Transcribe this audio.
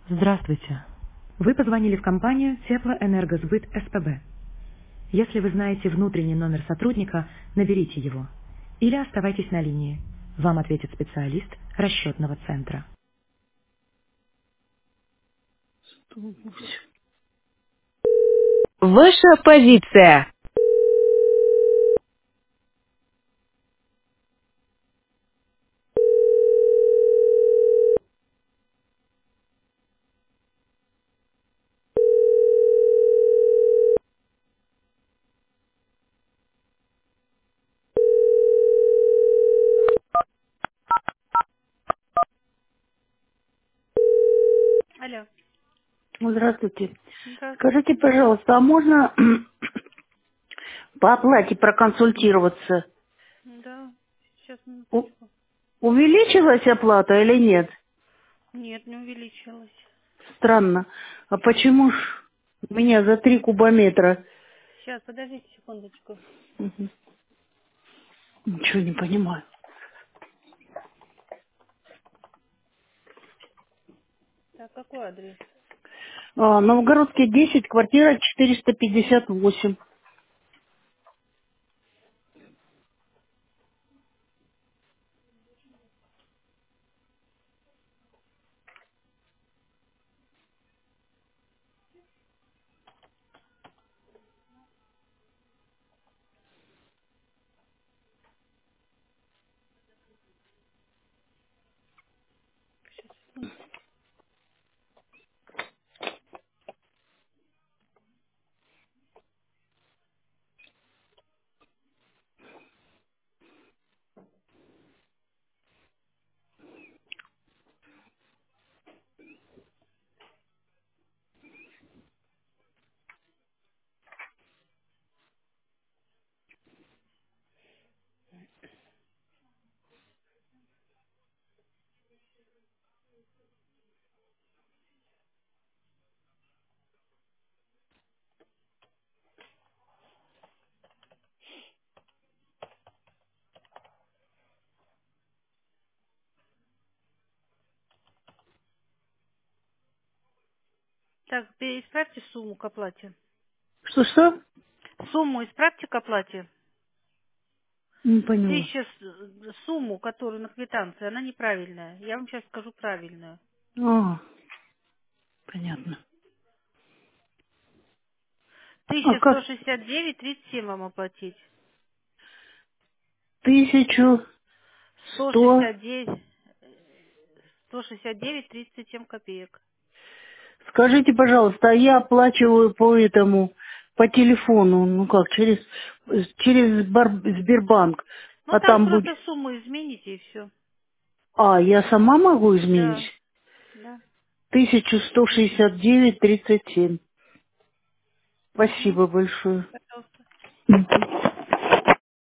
Здравствуйте. Вы позвонили в компанию Теплоэнергосбыт СПБ. Если вы знаете внутренний номер сотрудника, наберите его. Или оставайтесь на линии. Вам ответит специалист расчетного центра. Ваша позиция. Алло, Здравствуйте. Скажите, здравствуйте. пожалуйста, а можно по оплате проконсультироваться? Да, сейчас У- минуточку. Увеличилась оплата или нет? Нет, не увеличилось. Странно. А почему ж у меня за 3 кубометра? Сейчас, подождите секундочку. Мгм. Ничего не понимаю. Так, какой адрес? Новгородский 10, квартира 458. Так, исправьте сумму к оплате. Что-что? Сумму исправьте к оплате. Не поняла. Сумму, которую на квитанции, она неправильная. Я вам сейчас скажу правильную. А, понятно. А Тысяча сто как? шестьдесят девять тридцать семь вам оплатить. 1100. 169, 169 37 копеек. Скажите, пожалуйста, а я оплачиваю по телефону, ну как, через Сбербанк, Ну, а там там будет... просто сумму измените и все. А, я сама могу изменить? Да, да. 1169,37. Угу. Спасибо большое. Пожалуйста.